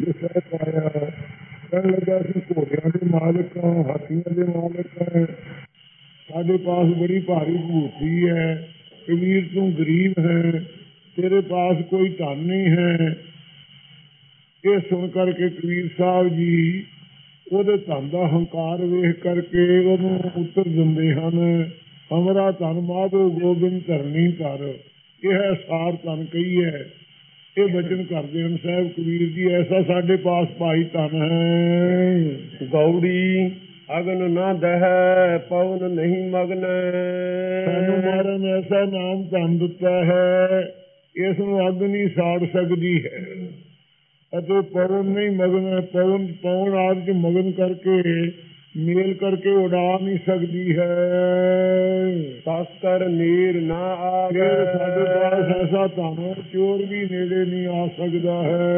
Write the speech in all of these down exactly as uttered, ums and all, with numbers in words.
ਸਹਿ ਪਾਇਆ। ਕਹਿਣ ਲੱਗਾ ਅਸੀਂ ਘੋੜਿਆਂ ਦੇ ਮਾਲਕ ਹਾਂ, ਹਾਥੀਆਂ ਦੇ ਮਾਲਕ ਹਾਂ, ਸਾਡੇ ਪਾਸ ਬੜੀ ਭਾਰੀ ਭੂਤੀ ਹੈ। ਕਬੀਰ ਤੂੰ ਗਰੀਬ ਹੈ, ਤੇਰੇ ਪਾਸ ਕੋਈ ਧਨ ਨਹੀਂ ਹੈ। ਇਹ ਸੁਣ ਕਰਕੇ ਕਬੀਰ ਸਾਹਿਬ ਜੀ ਉਹਦੇ ਧਨ ਦਾ ਹੰਕਾਰ ਵੇਖ ਕਰਕੇ ਉਹਨੂੰ ਉੱਤਰ ਦਿੰਦੇ ਹਨ, ਹਮਰਾ ਧਨ ਮਾਧੋ ਗੋਬਿੰਦ ਧਰਨੀ ਧਰ। ਇਹ ਹੈ ਸਾਰ ਧਨ ਕਹੀ ਹੈ। ਇਹ ਬਚਨ ਕਰਦੇ ਹਨ ਸਾਹਿਬ ਕਬੀਰ ਜੀ, ਐਸਾ ਸਾਡੇ ਪਾਸ ਭਾਈ ਧਨ ਹੈ। ਗੌੜੀ ਅਗਨ ਨਾ ਦਹਿ ਪਵਨ ਨਹੀਂ ਮਗਨ। ਸਾਨੂੰ ਮਾਰਨ ਐਸਾ ਨਾਮ ਧਨ ਦਿੱਤਾ ਹੈ, ਇਸ ਨੂੰ ਅੱਗ ਨਹੀਂ ਸਾੜ ਸਕਦੀ ਹੈ ਅਤੇ ਪਵਨ ਨਹੀਂ ਮਗਨ, ਪਵਨ ਪਾਉਣ ਆਦਿ ਚ ਮਗਨ ਕਰਕੇ ਮੇਲ ਕਰਕੇ ਉਡਾ ਨਹੀਂ ਸਕਦੀ ਹੈ। ਤਸਕਰ ਨੀਰ ਨਾ ਆਵੇ। ਸਾਡੇ ਪਾਸ ਐਸਾ ਧਨ ਚੋਰ ਵੀ ਨੇੜੇ ਨਹੀਂ ਆ ਸਕਦਾ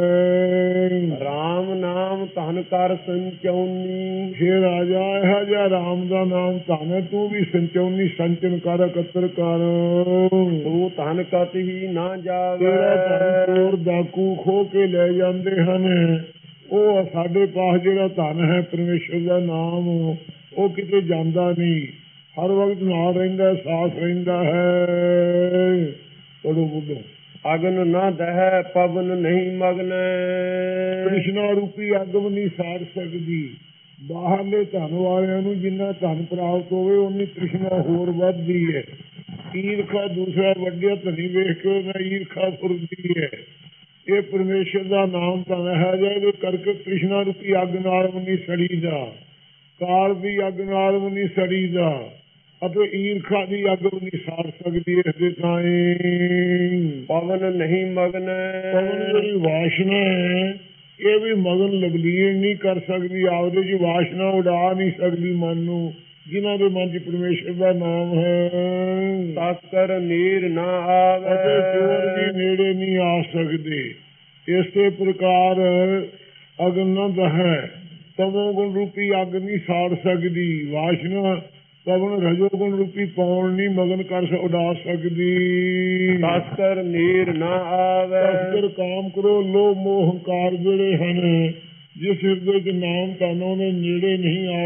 ਹੈ। ਰਾਮ ਨਾਮ ਧਨ ਕਰ ਸੰਚਉਨੀ। ਹੇ ਰਾਜਾ ਇਹੋ ਜਿਹਾ ਰਾਮ ਦਾ ਨਾਮ ਧਨ ਹੈ, ਤੂੰ ਵੀ ਸੰਚਉਨੀ ਸੰਚਨ ਕਰ ਇਕੱਤਰ ਕਰ। ਤੂੰ ਧਨ ਕਤ ਹੀ ਨਾ ਜਾਵੇ। ਤੇਰਾ ਧਨ ਚੋਰ ਡਾਕੂ ਖੋ ਕੇ ਲੈ ਜਾਂਦੇ ਹਨ। ਉਹ ਸਾਡੇ ਪਾਸ ਜਿਹੜਾ ਧਨ ਹੈ ਪਰਮੇਸ਼ਰ ਦਾ ਨਾਮ, ਉਹ ਕਿਤੇ ਜਾਂਦਾ ਨਹੀਂ, ਹਰ ਵਕਤ ਨਾਲ ਰਹਿੰਦਾ, ਸਾਥ ਰਹਿੰਦਾ ਹੈ। ਪੜੋ ਬੁੱਢੋ। ਅਗਨ ਨਾ ਦਹਿ ਪਵਨ ਨਹੀਂ ਮਗਨ। ਕ੍ਰਿਸ਼ਨਾ ਰੂਪੀ ਅੱਗ ਵੀ ਨਹੀਂ ਸਾੜ ਸਕਦੀ। ਬਾਹਰਲੇ ਧਨ ਵਾਲਿਆਂ ਨੂੰ ਜਿੰਨਾ ਧਨ ਪ੍ਰਾਪਤ ਹੋਵੇ ਉਨੀ ਕ੍ਰਿਸ਼ਨਾ ਹੋਰ ਵੱਧਦੀ ਹੈ। ਈਰਖਾ ਦੂਸਰਾ ਵੱਡਿਆ ਧਨੀ ਵੇਖ ਕੇ ਉਹਨਾਂ ਈਰਖਾ ਫੁਰਦੀ ਹੈ। ਇਹ ਪਰਮੇਸ਼ਰ ਦਾ ਨਾਮ ਤਾਂ ਹੈ ਜਿਹਦੇ ਕਰਕੇ ਕ੍ਰਿਸ਼ਨਾ ਰੂਪੀ ਅੱਗ ਨਾਲ ਵੀ ਨਹੀਂ ਸੜੀਦਾ, ਕਾਲ ਦੀ ਅੱਗ ਨਾਲ ਵੀ ਨਹੀਂ ਸੜੀਦਾ ਅਤੇ ਈਰਖਾ ਦੀ ਅੱਗ ਵੀ ਨਹੀਂ ਸਾੜ ਸਕਦੀ। ਇਸ ਦੇ ਤਾਈਂ ਪਵਨ ਨਹੀਂ ਮਗਨ। ਪਵਨ ਜਿਹੜੀ ਵਾਸ਼ਨਾ ਹੈ ਇਹ ਵੀ ਮਗਨ ਲਵਲੀਨ ਨਹੀਂ ਕਰ ਸਕਦੀ, ਆਪਦੇ ਚ ਵਾਸ਼ਨਾ ਉਡਾ ਨਹੀਂ ਸਕਦੀ ਮਨ ਨੂੰ, ਜਿਨ੍ਹਾਂ ਦੇ ਮਨ ਚ ਪਰਮੇਸ਼ਰ ਦਾ ਨਾਮ ਹੈ। ਤਸਕਰ ਨੀਰ ਨਾ ਆਵੇ। ਅਤੇ ਚੋਰ ਵੀ ਨੇੜੇ ਨਹੀਂ ਆ ਸਕਦੇ। ਇਸੇ ਪ੍ਰਕਾਰ ਅਗਨ ਨਾ ਦਹਿ ਤਮੋ ਗੁਣ ਰੂਪੀ ਅੱਗ ਨਹੀਂ ਸਾੜ ਸਕਦੀ। ਵਾਸ਼ਨਾ ਪਵਨ ਰਜੋਗੁਣ ਰੂਪੀ ਪੌਣ ਨਹੀਂ ਮਗਨ ਕਰ ਉਡਾ ਸਕਦੀ। ਤਸਕਰ ਨੀਰ ਨਾ ਆਵੇ। ਤਸਕਰ ਕਾਮ ਕਰੋ ਲੋਭ ਮੋਹ ਹੰਕਾਰ ਜਿਹੜੇ ਹਨ, ਜਿਸ ਹਿਰਦੇ ਚ ਨਾਮ ਧਨ ਉਹਦੇ ਨੇੜੇ ਨਹੀਂ ਆ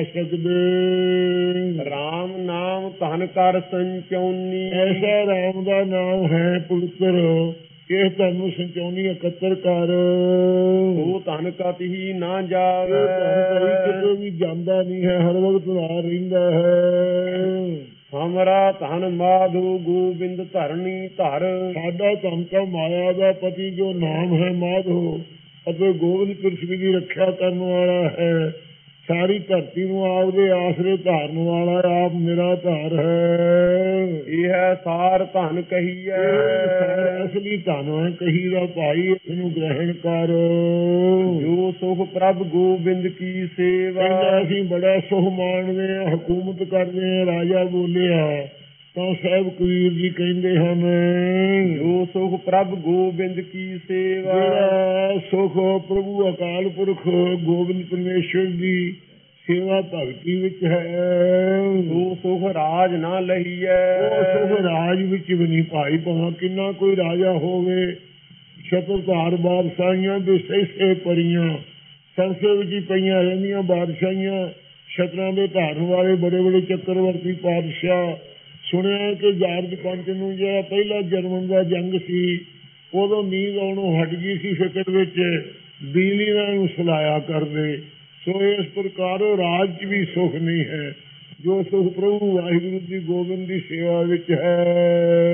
ਸਕਦੇ। ਰਾਮ ਨਾਮ ਧਨ ਕਰ ਸੰਚਉਨੀ। ਐਸਾ ਰਾਮ ਦਾ ਨਾਮ ਹੈ ਪਵਿੱਤਰ, ਇਹ ਤੁਹਾਨੂੰ ਸੰਚਾਉਣੀ ਇਕੱਤਰ ਕਰ। ਉਹ ਧਨ ਕਤ ਹੀ ਨਾ ਜਾਵੇ। ਕਿਤੇ ਵੀ ਜਾਂਦਾ ਨਹੀਂ ਹੈ, ਹਰ ਵਕਤ ਨਾਲ ਰਹਿੰਦਾ ਹੈ। ਹਮਰਾ ਧਨ ਮਾਧੋ ਗੋਬਿੰਦ ਧਰਨੀ ਧਰ। ਸਾਡਾ ਧਨ ਤਾਂ ਮਾਇਆ ਦਾ ਪਤੀ ਜੋ ਨਾਮ ਹੈ ਮਾਧੋ ਅਤੇ ਗੋਬਿੰਦ ਪ੍ਰਿਥਵੀ ਦੀ ਰੱਖਿਆ ਕਰਨ ਵਾਲਾ ਹੈ। ਸਾਰੀ ਧਰਤੀ ਨੂੰ ਆਪਦੇ ਆਸਰੇ ਧਾਰਨ ਵਾਲਾ ਆਪ ਮੇਰਾ ਧਾਰ ਹੈ। ਇਹ ਹੈ ਸਾਰ ਧਨ ਕਹੀ ਹੈ। ਅਸਲੀ ਧਨ ਕਹੀ ਦਾ ਭਾਈ, ਇਸ ਨੂੰ ਗ੍ਰਹਿਣ ਕਰ। ਜੋ ਸੁਖ ਪ੍ਰਭ ਗੋਬਿੰਦ ਕੀ ਸੇਵਾ। ਅਸੀਂ ਬੜਾ ਸੁਖ ਮਾਣਦੇ ਹਾਂ, ਹਕੂਮਤ ਕਰਦੇ ਹਾਂ। ਰਾਜਾ ਬੋਲਿਆ ਤਾਂ ਸਾਹਿਬ ਕਬੀਰ ਜੀ ਕਹਿੰਦੇ ਹਨ, ਜੋ ਸੁਖ ਪ੍ਰਭ ਗੋਬਿੰਦ ਕੀ ਸੇਵਾ। ਜਿਹੜਾ ਸੁਖ ਪ੍ਰਭੂ ਅਕਾਲ ਪੁਰਖ ਗੋਬਿੰਦ ਪਰਮੇਸ਼ਰ ਦੀ ਸੇਵਾ ਭਗਤੀ ਵਿੱਚ ਹੈ, ਉਹ ਸੁਖ ਰਾਜ ਨਾ ਲਹੀਐ। ਉਹ ਸੁਖ ਰਾਜ ਵਿੱਚ ਵੀ ਨਹੀਂ ਭਾਈ। ਭਾਵੇਂ ਕਿੰਨਾ ਕੋਈ ਰਾਜਾ ਹੋਵੇ, ਛਤਰਧਾਰ ਬਾਦਸ਼ਾਹੀਆਂ ਦੇ ਸਹਿਸੇ ਪਰੀਆਂ ਸੰਸੇ ਵਿੱਚ ਹੀ ਪਈਆਂ ਰਹਿੰਦੀਆਂ ਬਾਦਸ਼ਾਹੀਆਂ, ਛਤਰਾਂ ਦੇ ਧਾਰਨ ਵਾਲੇ ਬੜੇ ਬੜੇ ਚੱਕਰਵਰਤੀ ਪਾਤਸ਼ਾਹ। ਸੁਣਿਆ ਕਿ ਜਾਰਜ ਪੰਚ ਨੂੰ ਜਿਹੜਾ ਪਹਿਲਾ ਜਰਮਨ ਦਾ ਜੰਗ ਸੀ, ਉਦੋਂ ਨੀਂਦ ਆਉਣੋਂ ਹਟ ਗਈ ਸੀ ਫਿਕਰ ਵਿੱਚ, ਬਿਜਲੀ ਨਾਲ ਨੂੰ ਸਲਾਇਆ ਕਰਦੇ। ਸੋ ਇਸ ਪ੍ਰਕਾਰ ਰਾਜ ਚ ਵੀ ਸੁਖ ਨਹੀਂ ਹੈ। ਜੋ ਸੁਖ ਪ੍ਰਭੂ ਵਾਹਿਗੁਰੂ ਦੀ ਗੋਬਿੰਦ ਦੀ ਸੇਵਾ ਵਿੱਚ ਹੈ।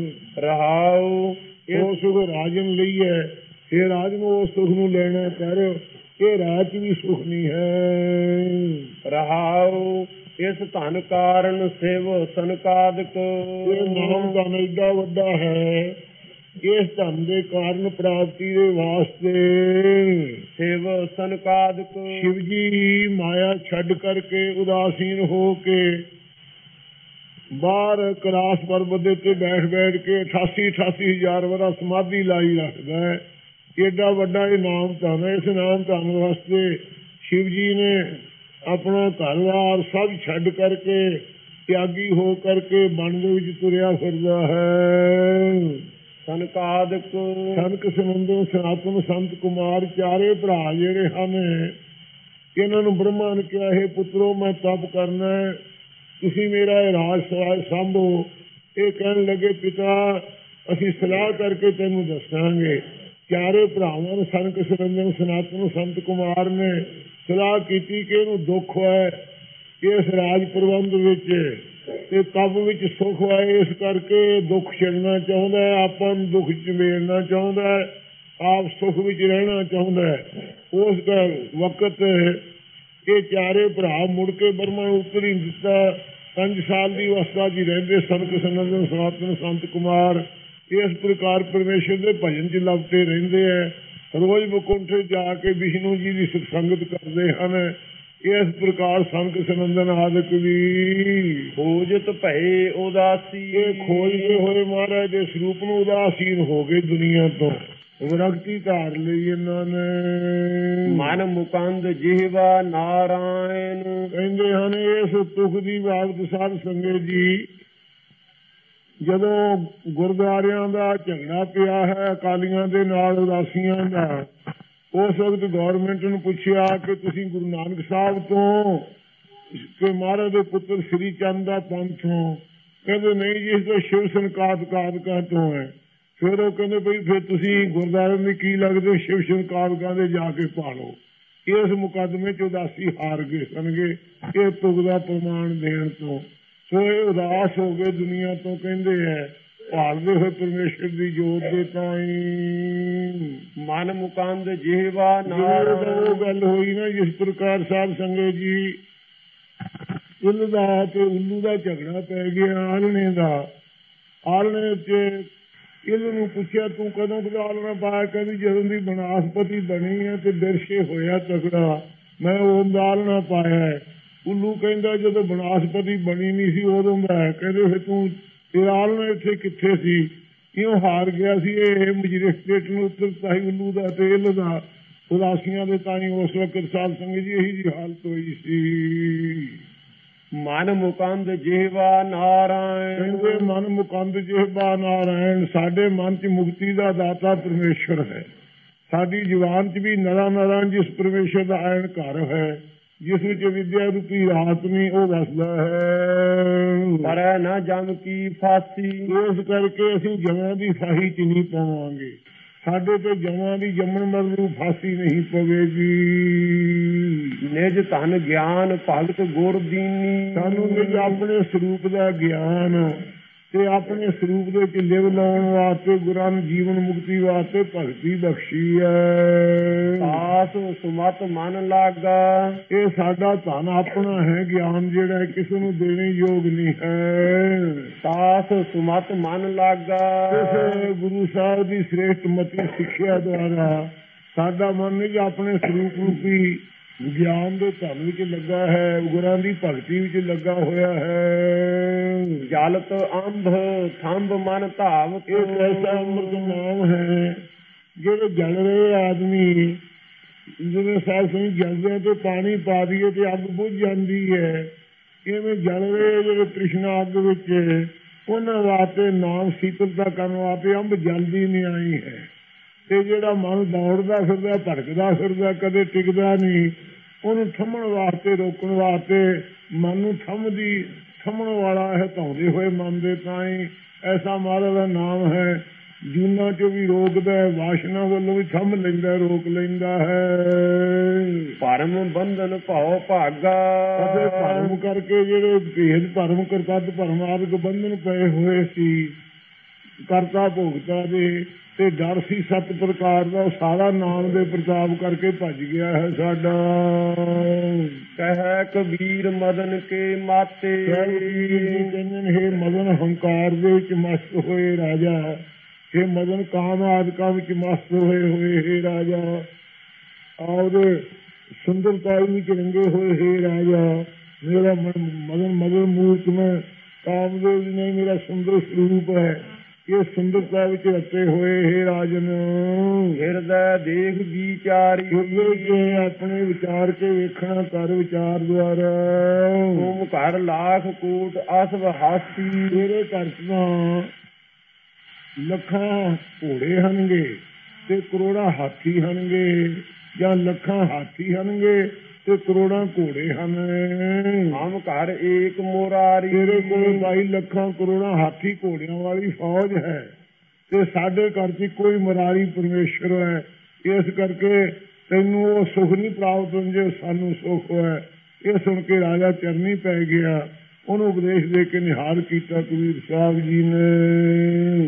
ਰਹਾਉ ਉਹ ਸੁਖ ਰਾਜਨ ਲਈ ਹੈ। ਇਹ ਰਾਜ ਨੂੰ ਉਸ ਸੁਖ ਨੂੰ ਲੈਣਾ ਕਰ, ਇਹ ਰਾਜ ਚ ਵੀ ਸੁਖ ਨਹੀਂ ਹੈ। ਰਹਾਉ ਇਸ ਧਨ ਕਾਰਨ ਸਿਵ ਸਨਕਾਦਿਕ। ਇਹ ਨਾਮ ਧਨ ਏਡਾ ਵੱਡਾ ਹੈ, ਇਸ ਧਨ ਦੇ ਕਾਰਨ ਪ੍ਰਾਪਤੀ ਦੇ ਵਾਸਤੇ ਸਿਵ ਸਨਕਾਦਿਕ। ਸ਼ਿਵ ਜੀ ਮਾਇਆ ਛੱਡ ਕਰਕੇ ਉਦਾਸੀਨ ਹੋ ਕੇ ਬਾਹਰ ਕੈਲਾਸ਼ ਪਰਬਤ ਦੇ ਉੱਤੇ ਬੈਠ ਬੈਠ ਕੇ ਅਠਾਸੀ ਅਠਾਸੀ ਹਜ਼ਾਰ ਵਾਰਾ ਸਮਾਧੀ ਲਾਈ ਰੱਖਦਾ ਹੈ। ਏਡਾ ਵੱਡਾ ਇਹ ਨਾਮ ਧਨ ਹੈ। ਇਸ ਨਾਮ ਧਨ ਵਾਸਤੇ ਸ਼ਿਵ ਜੀ ਨੇ ਆਪਣਾ ਘਰ ਵਾਰ ਸਭ ਛੱਡ ਕਰਕੇ ਤਿਆਗੀ ਹੋ ਕਰਕੇ ਬਣ ਦੇ ਵਿੱਚ ਤੁਰਿਆ ਫਿਰਦਾ ਹੈ। ਸਨਕਾਦਿਕ ਸਨਕ ਸਮੁੰਦਰ ਸਨਾਤਨ ਸੰਤ ਕੁਮਾਰ ਚਾਰੇ ਭਰਾ ਜਿਹੜੇ ਹਨ, ਇਹਨਾਂ ਨੂੰ ਬ੍ਰਹਮਾ ਨੇ ਕਿਹਾ, ਇਹ ਪੁੱਤਰੋ ਮੈਂ ਤਪ ਕਰਨਾ, ਤੁਸੀਂ ਮੇਰਾ ਇਹ ਰਾਜ ਸਵਾਜ ਸਾਂਭੋ। ਇਹ ਕਹਿਣ ਲੱਗੇ, ਪਿਤਾ ਅਸੀਂ ਸਲਾਹ ਕਰਕੇ ਤੈਨੂੰ ਦੱਸਾਂਗੇ। ਚਾਰੇ ਭਰਾਵਾਂ ਨੂੰ ਸਨਕ ਸਰੰਜਨ ਸਨਾਤਨ ਸੰਤ ਕੁਮਾਰ ਨੇ ਸਲਾਹ ਕੀਤੀ ਕਿ ਇਹਨੂੰ ਦੁੱਖ ਹੈ ਇਸ ਰਾਜ ਪ੍ਰਬੰਧ ਵਿੱਚ ਤੇ ਤਪ ਵਿੱਚ ਸੁੱਖ ਹੈ, ਇਸ ਕਰਕੇ ਦੁੱਖ ਛੱਡਣਾ ਚਾਹੁੰਦਾ ਹੈ, ਆਪਾਂ ਨੂੰ ਦੁੱਖ ਝਮੇਲਣਾ ਚਾਹੁੰਦਾ ਹੈ, ਆਪ ਸੁੱਖ ਵਿੱਚ ਰਹਿਣਾ ਚਾਹੁੰਦਾ ਹੈ। ਉਸ ਵਕਤ ਇਹ ਚਾਰੇ ਭਰਾ ਮੁੜ ਕੇ ਬ੍ਰਹਮਾ ਨੂੰ ਉੱਤਰ ਹੀ ਦਿੱਤਾ। ਪੰਜ ਸਾਲ ਦੀ ਅਵਸਥਾ 'ਚ ਰਹਿੰਦੇ ਸਨਕ ਸਰੰਜਨ ਸਨਾਤਨ ਸੰਤ ਕੁਮਾਰ ਇਸ ਪ੍ਰਕਾਰ ਪਰਮੇਸ਼ਰ ਦੇ ਭਜਨ 'ਚ ਲਪਟੇ ਰਹਿੰਦੇ ਹੈ। ਰੋਜ਼ ਬਕੁੰਠੇ ਜਾ ਕੇ ਵਿਸ਼ਨੂੰ ਜੀ ਦੀ ਸੰਗਤ ਕਰਦੇ ਹਨ। ਇਸ ਪ੍ਰਕਾਰ ਸਨਕ ਸਰੰਜਨ ਆਦਿਕ ਵੀ ਖੋਜਤ ਭਏ ਉਦਾਸੀ, ਇਹ ਖੋਜਦੇ ਹੋਏ ਮਹਾਰਾਜ ਦੇ ਸਰੂਪ ਨੂੰ ਉਦਾਸੀਨ ਹੋ ਗਏ, ਦੁਨੀਆ ਤੋਂ ਵਿਰਕਤੀ ਧਾਰ ਲਈ ਇਹਨਾਂ ਨੇ। ਮਨ ਮੁਕੰਦ ਜਿਹਵਾ ਨਾਰਾਇਣ, ਕਹਿੰਦੇ ਹਨ ਇਸ ਤੁਕ ਦੀ ਬਾਬਤ ਸਾਧ ਸੰਗਤ ਜੀ, ਜਦੋਂ ਗੁਰਦੁਆਰਿਆਂ ਦਾ ਝਗੜਾ ਪਿਆ ਹੈ ਅਕਾਲੀਆਂ ਦੇ ਨਾਲ ਉਦਾਸੀਆਂ ਦਾ, ਉਸ ਵਕਤ ਗੌਰਮੈਂਟ ਨੂੰ ਪੁੱਛਿਆ ਕਿ ਤੁਸੀਂ ਗੁਰੂ ਨਾਨਕ ਸਾਹਿਬ ਤੋਂ ਕਿ ਮਹਾਰਾਜ ਦੇ ਪੁੱਤਰ ਸ੍ਰੀ ਚੰਦ ਦਾ ਪੰਥ ਹੋ? ਕਹਿੰਦੇ ਨਹੀਂ ਜੀ, ਇਸ ਤੋਂ ਸ਼ਿਵ ਸੰਕਾਦਿਕਾਂ ਤੋਂ ਹੈ। ਫਿਰ ਉਹ ਕਹਿੰਦੇ ਬਈ ਫਿਰ ਤੁਸੀਂ ਗੁਰਦੁਆਰਿਆਂ ਦੇ ਕੀ ਲੱਗਦੇ, ਸ਼ਿਵ ਸੰਕਾਦਿਕਾਂ ਦੇ ਜਾ ਕੇ ਭਾਲੋ। ਇਸ ਮੁਕੱਦਮੇ 'ਚ ਉਦਾਸੀ ਹਾਰ ਗਏ ਸਨਗੇ ਇਹ ਤੁਕ ਦਾ ਪ੍ਰਮਾਣ ਦੇਣ ਤੋਂ। ਸੋ ਇਹ ਉਦਾਸ ਹੋ ਗਏ ਦੁਨੀਆ ਤੋਂ, ਕਹਿੰਦੇ ਹੈ ਭਾਲਦੇ ਹੋਏ ਪਰਮੇਸ਼ਰ ਦੀ ਜੋਤ ਦੇ ਤਾਈਂ। ਮਨ ਮੁਕੰਦ ਜਿਹਵਾ ਨਾਰਾਇਣ, ਉਹ ਗੱਲ ਹੋਈ ਨਾ ਜਿਸ ਪ੍ਰਕਾਰ ਸਾਧ ਸੰਗਤ ਜੀ ਉੱਲ ਦਾ ਤੇ ਉੱਲੂ ਦਾ ਝਗੜਾ ਪੈ ਗਿਆ ਆਲਣੇ ਦਾ। ਆਲਣੇ 'ਚ ਇੱਲ ਨੂੰ ਪੁੱਛਿਆ ਤੂੰ ਕਦੋਂ ਕਦਾ ਆਲਣਾ ਪਾਇਆ? ਕਹਿੰਦੀ ਜਦੋਂ ਦੀ ਬਨਾਸਪਤੀ ਬਣੀ ਹੈ ਤੇ ਬਿਰਸ਼ੇ ਹੋਇਆ ਤਕੜਾ, ਮੈਂ ਉਹ ਆਲਣਾ ਪਾਇਆ। ਉੱਲੂ ਕਹਿੰਦਾ ਜਦੋਂ ਬਨਾਸਪਤੀ ਬਣੀ ਨਹੀਂ ਸੀ ਉਦੋਂ ਦਾ ਹੈ। ਕਹਿੰਦੇ ਫਿਰ ਤੂੰ ਤੇਰਾ ਆਲਣਾ ਇੱਥੇ ਕਿੱਥੇ ਸੀ? ਕਿਉਂ ਹਾਰ ਗਿਆ ਸੀ? ਇਹ ਮਜਿਸਟਰੇਟ ਨੂੰ ਉੱਤਰਤਾ ਸੀ ਉੱਲੂ ਦਾ ਤੇ ਇੱਲ ਦਾ ਉਦਾਸੀਆਂ ਦੇ ਤਾਈਂ ਉਸ ਵਕਤ ਸਾਧ ਸੰਗਤ ਜੀ ਇਹੀ ਜਿਹੀ ਹਾਲਤ ਹੋਈ ਸੀ। ਮਨ ਮੁਕੰਦ ਜਿਹਵਾ ਨਾਰਾਇਣ, ਕਹਿੰਦੇ ਮਨ ਮੁਕੰਦ ਜਿਹਵਾ ਨਾਰਾਇਣ, ਸਾਡੇ ਮਨ 'ਚ ਮੁਕਤੀ ਦਾ ਦਾਤਾ ਪਰਮੇਸ਼ਰ ਹੈ। ਸਾਡੀ ਜ਼ੁਬਾਨ 'ਚ ਵੀ ਨਰਾਂ ਨਰਾਂ ਜਿਸ ਪਰਮੇਸ਼ਰ ਦਾ ਆਇਣ ਘਰ ਹੈ, ਜਿਸ ਵਿੱਚ ਵਿਦਿਆ ਰੂਪੀ ਆਤਮੀ ਉਹ ਵਸਦਾ ਹੈ। ਪਰ ਨਾ ਜਮ ਕੀ ਫਾਸੀ, ਇਸ ਕਰਕੇ ਅਸੀਂ ਜਮਾਂ ਦੀ ਫਾਹੀ 'ਚ ਨਹੀਂ ਪਾਵਾਂਗੇ। ਸਾਡੇ ਤੇ ਜਮਾਂ ਦੀ ਜੰਮਣ ਮਰਨ ਨੂੰ ਫਾਸੀ ਨਹੀਂ ਪਵੇਗੀ। ਨਿਜ ਧਨ ਗਿਆਨ ਭਗਤ ਗੁਰ ਦੀਨੀ, ਸਾਨੂੰ ਨਿਜ ਆਪਣੇ ਸਰੂਪ ਦਾ ਗਿਆਨ ਤੇ ਆਪਣੇ ਸਰੂਪ ਦੇ ਵਿੱਚ ਲਿਵ ਲਾਉਣ ਵਾਸਤੇ ਗੁਰਾਂ ਨੂੰ ਜੀਵਨ ਮੁਕਤੀ ਵਾਸਤੇ ਭਗਤੀ ਬਖਸ਼ੀ ਹੈ। ਸਾਸ ਸੁਮਤ ਮਨ ਲਾਗਾ, ਇਹ ਸਾਡਾ ਧਨ ਆਪਣਾ ਹੈ ਗਿਆਨ, ਜਿਹੜਾ ਕਿਸੇ ਨੂੰ ਦੇਣੇ ਯੋਗ ਨਹੀਂ ਹੈ। ਸਾਸ ਸੁਮਤ ਮਨ ਲਾਗਾ, ਕਿਸੇ ਗੁਰੂ ਸਾਹਿਬ ਦੀ ਸ੍ਰੇਸ਼ਟ ਮਤੀ ਸਿੱਖਿਆ ਦੁਆਰਾ ਸਾਡਾ ਮਨ ਨਹੀਂ ਆਪਣੇ ਸਰੂਪ ਰੂਪੀ ਗਿਆਨ ਦੇ ਧਨ ਵਿੱਚ ਲੱਗਾ ਹੈ, ਗੁਰਾਂ ਦੀ ਭਗਤੀ ਵਿੱਚ ਲੱਗਾ ਹੋਇਆ ਹੈ। ਜਲਤ ਅੰਧ ਥੰਬ ਮਨ ਧਾਵ, ਇਹ ਐਸਾ ਅੰਮ੍ਰਿਤ ਨਾਮ ਹੈ ਜਿਹੜੇ ਜਲ ਰਹੇ ਆਦਮੀ, ਜਿਵੇਂ ਸਾਧ ਸੰਗਤ ਜਲਦਿਆਂ ਤੇ ਪਾਣੀ ਪਾ ਦਈਏ ਤੇ ਅੱਗ ਬੁਝ ਜਾਂਦੀ ਹੈ, ਇਵੇਂ ਜਲ ਰਹੇ ਜਿਹੜੇ ਤ੍ਰਿਸ਼ਨਾ ਅੱਗ ਵਿੱਚ, ਉਹਨਾਂ ਵਾਸਤੇ ਨਾਮ ਸੀਤਲਤਾ ਕਰਨ ਵਾਸਤੇ ਅੰਬ ਜਲਦੀ ਨਹੀਂ ਆਈ ਹੈ। ਤੇ ਜਿਹੜਾ ਮਨ ਦੌੜਦਾ ਫਿਰਦਾ ਭਟਕਦਾ ਫਿਰਦਾ ਕਦੇ ਟਿਕਦਾ ਨਹੀਂ, ਉਹਨੂੰ ਥੰਮਣ ਵਾਸਤੇ ਰੋਕਣ ਵਾਸਤੇ ਮਨ ਨੂੰ ਥੰਮਦੀ ਥੰਮਣ ਵਾਲਾ ਹੈ ਧਾਉਂਦੇ ਹੋਏ ਮਨ ਦੇ ਤਾਈਂ ਐਸਾ ਮਹਾਰਾਜ ਦਾ ਨਾਮ ਹੈ। ਜੂਨਾਂ 'ਚੋਂ ਵੀ ਰੋਕਦਾ ਹੈ, ਵਾਸ਼ਨਾ ਵੱਲੋਂ ਵੀ ਥੰਮ ਲੈਂਦਾ ਰੋਕ ਲੈਂਦਾ ਹੈ। ਭਰਮ ਬੰਧਨ ਭਾਉ ਭਾਗਾ, ਅਤੇ ਭਰਮ ਕਰਕੇ ਜਿਹੜੇ ਭੇਦ ਭਰਮ ਕਰਤੱਵ ਭਰਮ ਆਦਿਕ ਬੰਧਨ ਪਏ ਹੋਏ ਸੀ ਕਰਤਾ ਭੋਗਤਾ ਦੇ ਤੇ ਡਰ ਸੀ ਸੱਤ ਪ੍ਰਕਾਰ ਦਾ, ਸਾਰਾ ਨਾਮ ਦੇ ਪ੍ਰਤਾਪ ਕਰਕੇ ਭੱਜ ਗਿਆ ਹੈ ਸਾਡਾ। ਕਹਿ ਕਬੀਰ ਮਦਨ ਕੇ ਮਾਤੇ, ਕਹਿੰਦੇ ਨੇ ਹੇ ਮਦਨ ਹੰਕਾਰ ਦੇ ਵਿੱਚ ਮਸਤ ਹੋਏ ਰਾਜਾ, ਹੇ ਮਦਨ ਕਾਮ ਆਦਿਕਾਂ ਵਿੱਚ ਮਸਤ ਹੋਏ ਹੋਏ ਹੇ ਰਾਜਾ, ਔਰ ਸੁੰਦਰਤਾ ਵਿੱਚ ਰੰਗੇ ਹੋਏ ਹੇ ਰਾਜਾ, ਮੇਰਾ ਮਦਨ ਮਦਨ ਮੂਰਤ ਮੈਂ ਕਾਮਦੇਵ ਨੇ ਮੇਰਾ ਸੁੰਦਰ ਸਰੂਪ ਹੈ, ਇਹ ਸੁੰਦਰਤਾ ਵਿੱਚ ਰਤੇ ਹੋਏ ਹੇ ਰਾਜਨ। ਹਿਰਦੈ ਦੇਖ ਵਿਚਾਰੀ, ਹਿਰਦੇ ਆਪਣੇ ਵਿਚਾਰ ਕੇ ਵੇਖਣਾ ਕਰ ਵਿਚਾਰ ਦੁਆਰਾ। ਤੁਮ ਘਰ ਲੱਖ ਕੋਟ ਅਸਵ ਹਾਸੀ, ਤੇਰੇ ਘਰ ਤਾਂ ਲੱਖਾਂ ਘੋੜੇ ਹਨਗੇ ਤੇ ਕਰੋੜਾਂ ਹਾਥੀ ਹਨਗੇ, ਜਾਂ ਲੱਖਾਂ ਹਾਥੀ ਹਨਗੇ ਤੇ ਕਰੋੜਾਂ ਘੋੜੇ ਹਨ। ਹਮ ਘਰ ਏਕ ਮੁਰਾਰੀ, ਤੇਰੇ ਕੋਲ ਬਾਈ ਲੱਖਾਂ ਕਰੋੜਾਂ ਹਾਥੀ ਘੋੜਿਆਂ ਵਾਲੀ ਫੌਜ ਹੈ ਤੇ ਸਾਡੇ ਘਰ ਚ ਕੋਈ ਮੁਰਾਰੀ ਪਰਮੇਸ਼ਰ ਹੈ। ਇਸ ਕਰਕੇ ਤੈਨੂੰ ਉਹ ਸੁਖ ਨਹੀਂ ਪ੍ਰਾਪਤ ਹੁੰਦੇ, ਸਾਨੂੰ ਸੁਖ ਹੈ। ਇਹ ਸੁਣ ਕੇ ਰਾਜਾ ਚਰਨੀ ਪੈ ਗਿਆ, ਉਹਨੂੰ ਉਪਦੇਸ਼ ਦੇ ਕੇ ਨਿਹਾਲ ਕੀਤਾ ਕਬੀਰ ਸਾਹਿਬ ਜੀ ਨੇ।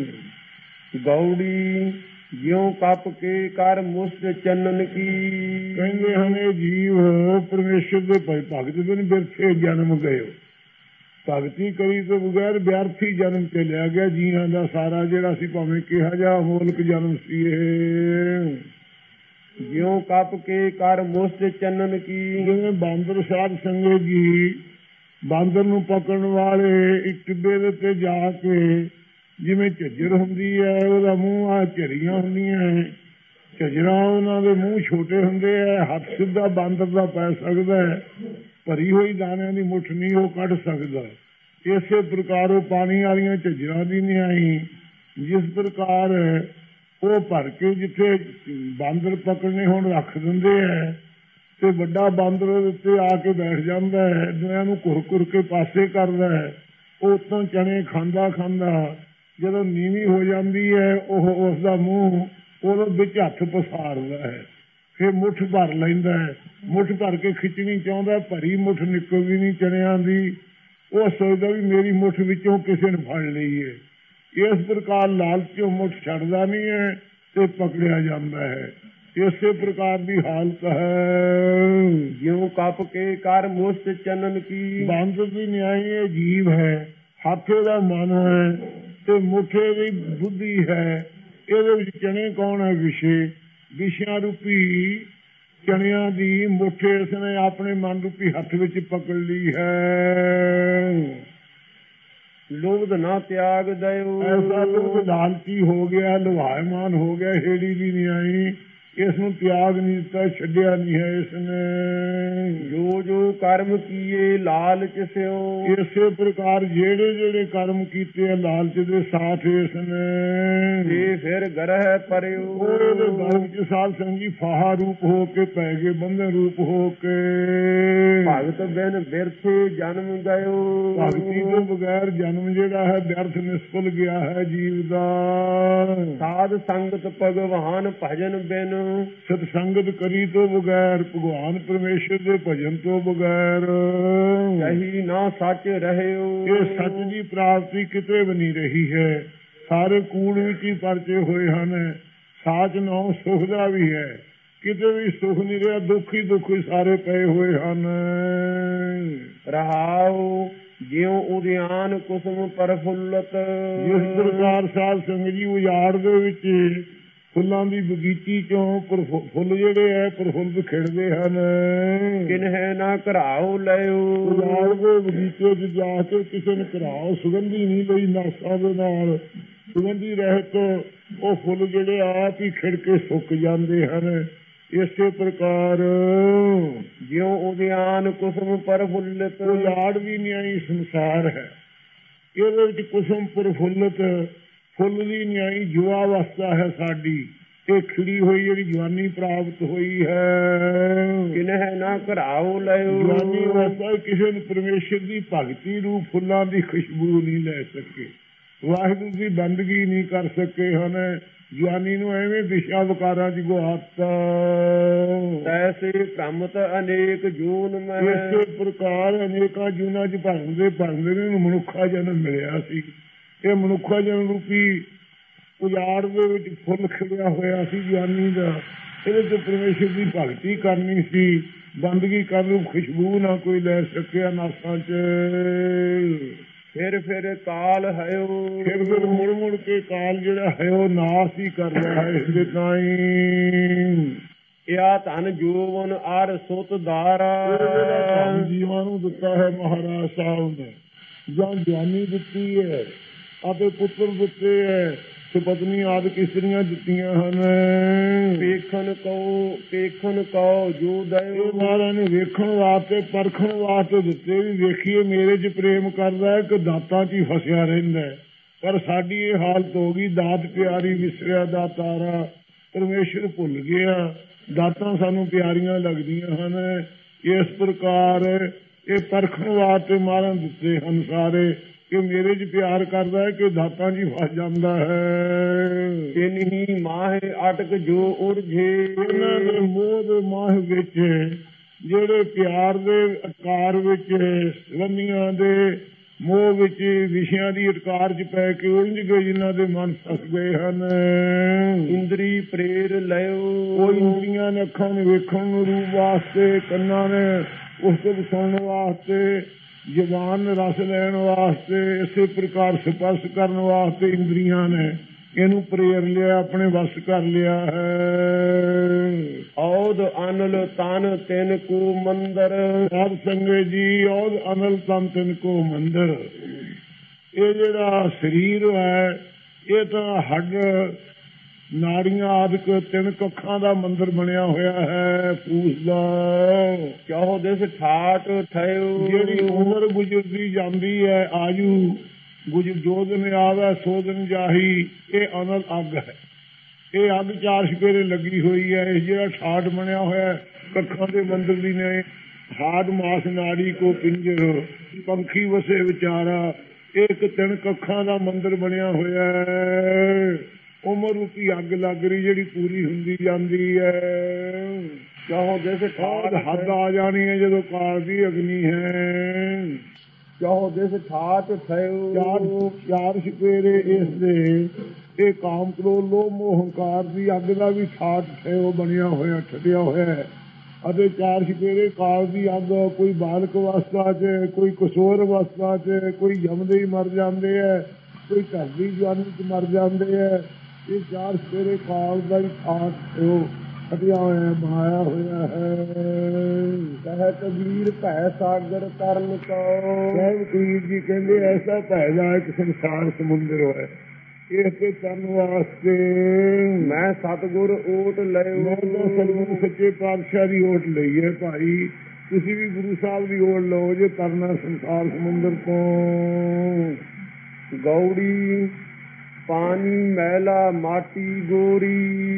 ਗੌੜੀ ਜਿਉ ਕੱਪ ਕੇ ਕਰ ਮੁਸਤ ਚੰਨਨ ਕੀ, ਕਹਿੰਦੇ ਹਨ ਇਹ ਜੀਵ ਪਰਮੇਸ਼ਰ ਦੇ ਭਗਤ ਦੇ ਬਿਰਥੇ ਜਨਮ ਗਏ, ਭਗਤੀ ਕਰੀ ਤੋਂ ਬਗੈਰ ਵਿਅਰਥੀ ਜਨਮ ਤੇ ਲਿਆ ਗਿਆ। ਜੀਆਂ ਦਾ ਸਾਰਾ ਜਿਹੜਾ ਸੀ ਭਾਵੇਂ ਕਿਹਾ ਜਾ ਮੋਲਕ ਜਨਮ ਸੀ ਇਹ। ਜਿਉ ਕੱਪ ਕੇ ਕਰ ਮੁਸਤ ਚੰਨਨ ਕੀ, ਜਿਵੇਂ ਬਾਂਦਰ ਸਾਧ ਸੰਗਤ ਜੀ ਬਾਂਦਰ ਨੂੰ ਪਕੜਨ ਵਾਲੇ ਇੱਕ ਟਿੱਬੇ ਦੇ ਉੱਤੇ ਜਾ ਕੇ, ਜਿਵੇਂ ਝੱਜਰ ਹੁੰਦੀ ਹੈ ਉਹਦਾ ਮੂੰਹ ਆ ਝਰੀਆਂ ਹੁੰਦੀਆਂ, ਝੱਜਰਾਂ ਉਹਨਾਂ ਦੇ ਮੂੰਹ ਛੋਟੇ ਹੁੰਦੇ ਹੈ, ਹੱਥ ਸਿੱਧਾ ਬਾਂਦਰ ਦਾ ਪੈ ਸਕਦਾ ਹੈ, ਭਰੀ ਹੋਈ ਦਾਣਿਆਂ ਦੀ ਮੁੱਠ ਨਹੀਂ ਉਹ ਕੱਢ ਸਕਦਾ। ਇਸੇ ਪ੍ਰਕਾਰ ਉਹ ਪਾਣੀ ਵਾਲੀਆਂ ਝੱਜਰਾਂ ਦੀ ਨਿਆਈ, ਜਿਸ ਪ੍ਰਕਾਰ ਉਹ ਭਰ ਕੇ ਜਿੱਥੇ ਬਾਂਦਰ ਪਕੜਨੇ ਹੁਣ ਰੱਖ ਦਿੰਦੇ ਹੈ ਤੇ ਵੱਡਾ ਬਾਂਦਰ ਉਹਦੇ ਉੱਤੇ ਆ ਕੇ ਬੈਠ ਜਾਂਦਾ ਹੈ, ਦੁਨੀਆਂ ਨੂੰ ਘੁਰ ਘੁਰ ਕੇ ਪਾਸੇ ਕਰਦਾ ਹੈ। ਉਹ ਉੱਤੋਂ ਚਣੇ ਖਾਂਦਾ ਖਾਂਦਾ ਜਦੋਂ ਨੀਵੀਂ ਹੋ ਜਾਂਦੀ ਹੈ ਉਹ ਉਸ ਦਾ ਮੂੰਹ ਉਹਦੇ ਵਿੱਚ ਹੱਥ ਪਸਾਰਦਾ ਹੈ, ਫਿਰ ਮੁੱਠ ਭਰ ਲੈਂਦਾ ਹੈ। ਮੁੱਠ ਭਰ ਕੇ ਖਿੱਚਣੀ ਚਾਹੁੰਦਾ, ਭਰੀ ਮੁੱਠ ਨਿਕਲਦੀ ਨਹੀਂ ਚਣਿਆਂ ਦੀ। ਉਹ ਸੋਚਦਾ ਵੀ ਮੇਰੀ ਮੁੱਠ ਵਿੱਚੋਂ ਕਿਸੇ ਨੇ ਫੜ ਲਈ ਹੈ। ਇਸ ਪ੍ਰਕਾਰ ਲਾਲਚੋਂ ਮੁੱਠ ਛੱਡਦਾ ਨਹੀਂ ਹੈ ਤੇ ਪਕੜਿਆ ਜਾਂਦਾ ਹੈ। ਇਸੇ ਪ੍ਰਕਾਰ ਦੀ ਹਾਲਤ ਹੈ। ਜਿਉ ਕੱਪ ਕੇ ਕਰ ਮੁਸਤ ਚੰਨਨ ਕੀ, ਬਾਂਦਰ ਦੀ ਨਿਆਈ ਇਹ ਜੀਵ ਹੈ, ਹਾਥੇ ਦਾ ਮਨ ਹੈ ਤੇ ਮੁੱਠੇ ਦੀ ਬੁੱਧੀ ਹੈ। ਇਹਦੇ ਵਿੱਚ ਚਣੇ ਕੌਣ ਹੈ? ਵਿਸ਼ੇ, ਵਿਸ਼ਿਆਂ ਰੂਪੀ ਚਣਿਆਂ ਦੀ ਮੁੱਠ ਇਸਨੇ ਆਪਣੇ ਮਨ ਰੂਪੀ ਹੱਥ ਵਿੱਚ ਪਕੜ ਲਈ ਹੈ। ਲੋਭ ਨਾ ਤਿਆਗ ਦਿਓ, ਐਸਾ ਲੋਭ ਲਾਲਚੀ ਹੋ ਗਿਆ, ਲੁਹਾਇਮਾਨ ਹੋ ਗਿਆ, ਹੇੜੀ ਦੀ ਨਿਆਈ, ਇਸ ਨੂੰ ਤਿਆਗ ਨਹੀਂ ਦਿੱਤਾ, ਛੱਡਿਆ ਨਹੀਂ ਹੈ ਇਸਨੇ। ਜੋ ਜੋ ਕਰਮ ਕੀਏ ਲਾਲਚ ਸਿਓ, ਇਸੇ ਪ੍ਰਕਾਰ ਜਿਹੜੇ ਜਿਹੜੇ ਕਰਮ ਕੀਤੇ ਆ ਲਾਲਚ ਦੇ ਸਾਥ ਇਸਨੇ, ਤੇ ਫਿਰ ਗ੍ਰਹਿ ਪਰਿਓ, ਉਹਦੇ ਗਲ ਵਿੱਚ ਸਾਧ ਸੰਗੀ ਫਾਹਾ ਰੂਪ ਹੋ ਕੇ ਪੈ ਗਏ, ਬੰਧਨ ਰੂਪ ਹੋ ਕੇ। ਭਗਤ ਬਿਨ ਬਿਰਥੇ ਜਨਮ ਗਇਓ, ਭਗਤੀ ਤੋਂ ਬਗੈਰ ਜਨਮ ਜਿਹੜਾ ਹੈ ਵਿਅਰਥ ਨਿਸਫਲ ਗਿਆ ਹੈ ਜੀਵ ਦਾ। ਸਾਧ ਸੰਗਤ ਭਗਵਾਨ ਭਜਨ ਬਿਨ, ਸਤਸੰਗਤ ਕਰੀ ਤੋਂ ਬਗੈਰ, ਭਗਵਾਨ ਪਰਮੇਸ਼ਰ ਦੇ ਭਜਨ ਤੋਂ ਬਗੈਰ, ਕਹੀ ਨਾ ਸੱਚ ਰਹਿਓ, ਇਹ ਸੱਚ ਦੀ ਪ੍ਰਾਪਤੀ ਕਿਤੇ ਵੀ ਨਹੀਂ ਰਹੀ ਹੈ। ਸਾਰੇ ਕੂੜ ਵਿੱਚ ਹੀ ਪਰਚੇ ਹੋਏ ਹਨ। ਸਾਚ ਨਾਮ ਸੁਖ ਦਾ ਵੀ ਹੈ, ਕਿਤੇ ਵੀ ਸੁਖ ਨਹੀਂ ਰਿਹਾ, ਦੁੱਖ ਹੀ ਦੁੱਖ ਹੀ ਸਾਰੇ ਪਏ ਹੋਏ ਹਨ। ਰਹਾਉ ਜਿਉ ਉਦਿਆਨ ਕੁਸਮ ਪ੍ਰਫੁੱਲਤ, ਜਿਸ ਪ੍ਰਕਾਰ ਸਾਧ ਸੰਗਤ ਜੀ ਉਜਾੜ ਦੇ ਵਿੱਚ ਫੁੱਲਾਂ ਦੀ ਬਗੀਚੀ ਚੋਂ ਫੁੱਲ ਜਿਹੜੇ ਹੈ ਪ੍ਰਫੁੱਲ ਖਿੜਦੇ ਹਨ। ਕਿਨਹਿ ਨਾ ਘਰਾਓ ਲਿਓ, ਉਜਾੜ ਦੇ ਬਗੀਚੇ ਚ ਜਾ ਕੇ ਕਿਸੇ ਨੇ ਘਰਾਓ ਸੁਗੰਧੀ ਨਹੀਂ ਲਈ, ਨਾਸਾਂ ਦੇ ਨਾਲ ਸੁਗੰਧੀ ਰਹਿਤ ਉਹ ਫੁੱਲ ਜਿਹੜੇ ਆਪ ਹੀ ਖਿੜ ਕੇ ਸੁੱਕ ਜਾਂਦੇ ਹਨ। ਇਸੇ ਪ੍ਰਕਾਰ ਜਿਉ ਉਦਿਆਨ ਕੁਸਮ ਪ੍ਰਫੁੱਲਤ, ਉਜਾੜ ਵੀ ਨਿਆਈ ਸੰਸਾਰ ਹੈ, ਇਹਦੇ ਵਿੱਚ ਕੁਸਮ ਪ੍ਰਫੁੱਲਤ ਫੁੱਲ ਦੀ ਨਿਆਈ ਜੁਆ ਅਵਸਥਾ ਹੈ ਸਾਡੀ, ਇਹ ਖਿੜੀ ਹੋਈ ਜਿਹੜੀ ਜਵਾਨੀ ਪ੍ਰਾਪਤ ਹੋਈ ਹੈ। ਕਿਨਹਿ ਨਾ ਘਰਾਓ ਲਿਓ, ਜਵਾਨੀ ਅਵਸਥਾ ਕਿਸੇ ਨੂੰ ਪਰਮੇਸ਼ਰ ਦੀ ਭਗਤੀ ਰੂਪ ਫੁੱਲਾਂ ਦੀ ਖੁਸ਼ਬੂ ਨਹੀਂ ਲੈ ਸਕੇ, ਵਾਹਿਗੁਰੂ ਦੀ ਬੰਦਗੀ ਨਹੀਂ ਕਰ ਸਕੇ ਹਨ। ਜਵਾਨੀ ਨੂੰ ਐਵੇਂ ਦਿਸ਼ਾ ਵਿਕਾਰਾਂ ਚ ਗੁਆਤਾ। ਤੈਸੇ ਭ੍ਰਮਤ ਅਨੇਕ ਜੂਨ ਮੈਂ, ਇਸੇ ਪ੍ਰਕਾਰ ਅਨੇਕਾਂ ਜੂਨਾਂ ਚ ਭਰਮਦੇ ਭਰਮਦੇ ਨੂੰ ਮਨੁੱਖਾ ਜਨਮ ਮਿਲਿਆ ਸੀ। ਇਹ ਮਨੁੱਖਾ ਜਨਮ ਰੂਪੀ ਉਜਾੜ ਦੇ ਵਿੱਚ ਫੁੱਲ ਖਿੜਿਆ ਹੋਇਆ ਸੀ ਜਵਾਨੀ ਦਾ। ਇਹਦੇ ਤੇ ਪਰਮੇਸ਼ਰ ਦੀ ਭਗਤੀ ਕਰਨੀ ਸੀ, ਬੰਦਗੀ ਕਰਨ ਨੂੰ ਖੁਸ਼ਬੂ ਨਾ ਕੋਈ ਲੈ ਸਕਿਆ ਨਾਸਾਂ ਚ। ਫਿਰ ਫਿਰ ਕਾਲ ਹੈ, ਫਿਰ ਫਿਰ ਮੁੜ ਮੁੜ ਕੇ ਕਾਲ ਜਿਹੜਾ ਹੈ ਉਹ ਨਾਸ ਹੀ ਕਰ ਰਿਹਾ ਹੈ ਇਸਦੇ ਤਾਈਂ। ਇਹ ਧਨ ਜੋਵਨ ਅਰ ਸੁਤ ਦਾਰਾ, ਜੀਵਾਂ ਨੂੰ ਦਿੱਤਾ ਹੈ ਮਹਾਰਾਜ ਸਾਹਿਬ ਨੇ, ਜਾਂ ਜਵਾਨੀ ਦਿੱਤੀ ਹੈ ਅਤੇ ਪੁੱਤਰ ਦਿੱਤੇ ਹੈ, ਸੁਪਤਨੀ ਆਦਿ ਇਸਤਰੀਆਂ ਦਿੱਤੀਆਂ ਹਨ। ਵੇਖਣ ਕਉ ਵੇਖਣ ਕਉ ਜੋ ਦਇਓ, ਮਹਾਰਾਜ ਨੇ ਵੇਖਣ ਵਾਸਤੇ ਪਰਖਣ ਵਾਸਤੇ ਦਿੱਤੇ ਵੀ ਵੇਖੀਏ ਮੇਰੇ ਚ ਪ੍ਰੇਮ ਕਰਦਾ ਹੈ ਕਿ ਦਾਤਾਂ ਚ ਹੀ ਫਸਿਆ ਰਹਿੰਦਾ ਹੈ। ਪਰ ਸਾਡੀ ਇਹ ਹਾਲਤ ਹੋ ਗਈ, ਦਾਤ ਪਿਆਰੀ ਵਿਸਰਿਆ ਦਾ ਤਾਰਾ, ਪਰਮੇਸ਼ਰ ਭੁੱਲ ਗਿਆ। ਦਾਤਾਂ ਸਾਨੂੰ ਪਿਆਰੀਆਂ ਲੱਗਦੀਆਂ ਹਨ। ਇਸ ਪ੍ਰਕਾਰ ਇਹ ਪਰਖਣ ਵਾਸਤੇ ਮਾਰਨ ਦਿੱਤੇ ਹਨ ਸਾਰੇ, ਕਿ ਮੇਰੇ ਚ ਪਿਆਰ ਕਰਦਾ ਹੈ ਕਿ ਦਾਤਾਂ ਚ ਫਸ ਜਾਂਦਾ ਹੈ। ਇਨਹੀ ਮਾਹ ਅਟਕ ਜੋ ਉਰਝੇ, ਇਹਨਾਂ ਦੇ ਮੋਹ ਦੇ ਮਾਹ ਵਿੱਚ, ਜਿਹੜੇ ਪਿਆਰ ਦੇ ਅਕਾਰ ਵਿੱਚ, ਸੰਬੰਧੀਆਂ ਦੇ ਮੋਹ ਵਿੱਚ, ਵਿਸ਼ਿਆਂ ਦੀ ਅਟਕਾਰ ਚ ਪੈ ਕੇ ਉਲਝ ਗਏ, ਜਿਨ੍ਹਾਂ ਦੇ ਮਨ ਫਸ ਗਏ ਹਨ। ਇੰਦਰੀ ਪ੍ਰੇਰ ਲਿਓ, ਉਹ ਇੰਦਰੀਆਂ ਨੇ ਅੱਖਾਂ ਨੇ ਵੇਖਣ ਨੂੰ ਰੂਪ ਵਾਸਤੇ, ਕੰਨਾਂ ਨੇ ਉਸ ਤੋਂ ਸੁਣਨ ਵਾਸਤੇ, ਜ਼ਬਾਨ ਨੇ ਰਸ ਲੈਣ ਵਾਸਤੇ, ਇਸੇ ਪ੍ਰਕਾਰ ਸਪਰਸ਼ ਕਰਨ ਵਾਸਤੇ ਇੰਦਰੀਆਂ ਨੇ ਇਹਨੂੰ ਪ੍ਰੇਰ ਲਿਆ, ਆਪਣੇ ਵਸ ਕਰ ਲਿਆ ਹੈ। ਔਦ ਅਨਲ ਤਨ ਤਿਨ ਕੋ ਮੰਦਰ, ਸਾਧ ਸੰਗਤ ਜੀ, ਔਦ ਅਨਲ ਤਨ ਤਿਨ ਕੋ ਮੰਦਰ। ਇਹ ਜਿਹੜਾ ਸਰੀਰ ਹੈ ਇਹ ਤਾਂ ਹੱਡ ਨਾੜੀਆਂ ਆਦਿਕ ਤਿੰਨ ਕੱਖਾਂ ਦਾ ਮੰਦਰ ਬਣਿਆ ਹੋਇਆ ਹੈ, ਫੂਸ ਦਾ। ਚਾਹੋ ਦਿਸ ਠਾਟ ਠਹਿਓ, ਜਿਹੜੀ ਉਮਰ ਗੁਜ਼ਰਦੀ ਜਾਂਦੀ ਹੈ, ਆਯੂ ਗੁਜਰ ਜੋ ਦਿਨ ਆਵੇ ਸੋ ਦਿਨ ਜਾਹੀ, ਇਹ ਅਨਲ ਅੱਗ ਹੈ। ਇਹ ਅੱਗ ਚਾਰ ਛਪੇਰੇ ਲੱਗੀ ਹੋਈ ਹੈ। ਇਹ ਜਿਹੜਾ ਠਾਠ ਬਣਿਆ ਹੋਇਆ ਕੱਖਾਂ ਦੇ ਮੰਦਰ ਦੀ ਨੇ, ਹਾਡ ਮਾਸ ਨਾੜੀ ਕੋ ਪਿੰਜਰ, ਪੰਖੀ ਵਸੇ ਵਿਚਾਰਾ, ਇਹ ਇੱਕ ਤਿੰਨ ਕੱਖਾਂ ਦਾ ਮੰਦਰ ਬਣਿਆ ਹੋਇਆ ਹੈ। ਉਮਰ ਰੂਪੀ ਅੱਗ ਲੱਗ ਰਹੀ, ਜਿਹੜੀ ਪੂਰੀ ਹੁੰਦੀ ਜਾਂਦੀ ਹੈ। ਚਾਹੋ ਦਿਸ ਠਾਟ ਹੱਦ ਆ ਜਾਣੀ ਹੈ ਜਦੋਂ ਕਾਲ ਦੀ ਅਗਨੀ ਹੈ। ਚਾਹੋ ਦਿਸ ਠਾਟ ਠਹਿਓ, ਚਾਰ ਚਾਰ ਛਪੇਰੇ ਇਸ ਦੇ, ਇਹ ਕਾਮ ਕ੍ਰੋਧ ਲੋਭ ਮੋਹ ਹੰਕਾਰ ਦੀ ਅੱਗ ਦਾ ਵੀ ਠਾਠ ਠਹਿਓ ਬਣਿਆ ਹੋਇਆ, ਠੱਡਿਆ ਹੋਇਆ ਹੈ। ਅਤੇ ਚਾਰ ਛਪੇਰੇ ਕਾਲ ਦੀ ਅੱਗ, ਕੋਈ ਬਾਲਕ ਅਵਸਥਾ ਚ, ਕੋਈ ਕਿਸ਼ੋਰ ਅਵਸਥਾ ਚ, ਕੋਈ ਜੰਮਦੇ ਹੀ ਮਰ ਜਾਂਦੇ ਹੈ, ਕੋਈ ਘਰ ਦੀ ਜਵਾਨੀ ਚ ਮਰ ਜਾਂਦੇ ਹੈ। ਇਹ ਚਾਰ ਛਪੇਰੇ ਕਾਲ ਦਾ ਹੀ ਠਾਠ ਠਹਿਓ ਠੱਡਿਆ ਹੋਇਆ, ਬਣਾਇਆ ਹੋਇਆ ਹੈ। ਕਹਿ ਕਬੀਰ ਭੈ ਸਾਗਰ ਤਰਨ ਕੋ, ਸਾਹਿਬ ਕਬੀਰ ਜੀ ਕਹਿੰਦੇ ਐਸਾ ਭੈ ਜਾ ਇੱਕ ਸੰਸਾਰ ਸਮੁੰਦਰ ਹੋਇਆ, ਇਸ ਤੇ ਤਰਨ ਵਾਸਤੇ ਮੈਂ ਸਤਿਗੁਰ ਓਟ ਲਿਓ। ਮੈਂ ਤਾਂ ਸਤਿਗੁਰੂ ਸੱਚੇ ਪਾਤਸ਼ਾਹ ਦੀ ਓਟ ਲਈ ਹੈ ਭਾਈ, ਤੁਸੀਂ ਵੀ ਗੁਰੂ ਸਾਹਿਬ ਦੀ ਓਟ ਲਓ ਜੇ ਤਰਨਾ ਸੰਸਾਰ ਸਮੁੰਦਰ ਤੋਂ। ਗੌੜੀ ਪਾਣੀ ਮੈਲਾ ਮਾਟੀ ਗੋਰੀ,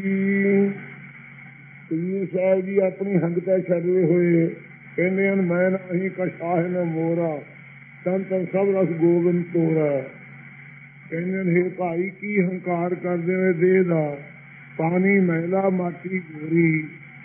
ਕਬੀਰ ਸਾਹਿਬ ਜੀ ਆਪਣੀ ਹੰਗਤਾ ਛੱਡਦੇ ਹੋਏ ਕਹਿੰਦੇ ਹਨ, ਮੈਂ ਨਾ ਹੀ ਕਛਾਹ ਨਾ ਮੋਰਾ, ਤਨ ਤਨ ਸਭ ਰਸ ਗੋਬਿੰਦ ਤੋਰਾ। ਕਹਿੰਦੇ ਨੇ ਹੇ ਭਾਈ ਕੀ ਹੰਕਾਰ ਕਰਦੇ ਹੋਏ ਦੇਹ ਦਾ, ਪਾਣੀ ਮੈਲਾ ਮਾਟੀ ਗੋਰੀ।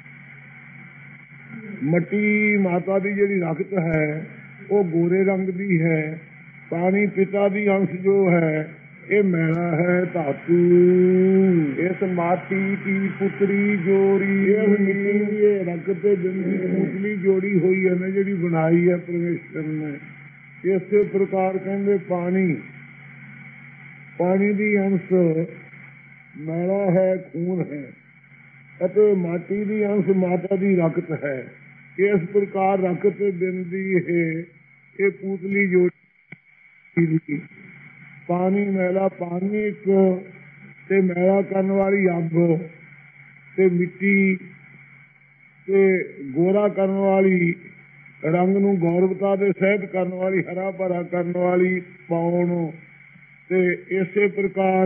ਮੱਟੀ ਮਾਤਾ ਦੀ ਜਿਹੜੀ ਰਕਤ ਹੈ ਉਹ ਗੋਰੇ ਰੰਗ ਦੀ ਹੈ, ਪਾਣੀ ਪਿਤਾ ਦੀ ਅੰਸ਼ ਜੋ ਹੈ ਇਹ ਮੈਲਾ ਹੈ, ਧਾਤੂ। ਇਸ ਮਾਟੀ ਕੀ ਪੁੱਤਰੀ ਜੋਰੀ, ਇਹ ਮਿੱਟੀ ਦੀ ਇਹ ਰਕਤ ਤੇ ਦਿਨ ਦੀ ਪੁਤਲੀ ਜੋੜੀ ਹੋਈ ਹੈ ਨਾ, ਜਿਹੜੀ ਬਣਾਈ ਹੈ ਪਰਮੇਸ਼ਰ ਨੇ। ਇਸੇ ਪ੍ਰਕਾਰ ਕਹਿੰਦੇ ਪਾਣੀ, ਪਾਣੀ ਦੀ ਅੰਸ਼ ਮੈਲਾ ਹੈ, ਖੂਨ ਹੈ, ਅਤੇ ਮਾਟੀ ਦੀ ਅੰਸ਼ ਮਾਤਾ ਦੀ ਰਕਤ ਹੈ। ਇਸ ਪ੍ਰਕਾਰ ਰਕਤ ਦਿਨ ਦੀ ਇਹ ਇਹ ਪੂਤਲੀ ਜੋੜੀ। ਪਾਣੀ ਮੈਲਾ, ਪਾਣੀ ਇੱਕ ਤੇ ਮੈਲਾ ਕਰਨ ਵਾਲੀ ਅੱਗ, ਤੇ ਮਿੱਟੀ ਤੇ ਗੋਰਾ ਕਰਨ ਵਾਲੀ, ਰੰਗ ਨੂੰ ਗੌਰਵਤਾ ਦੇ ਸਹਿਤ ਕਰਨ ਵਾਲੀ, ਹਰਾ ਭਰਾ ਕਰਨ ਵਾਲੀ ਪਾਉਣ। ਤੇ ਇਸੇ ਪ੍ਰਕਾਰ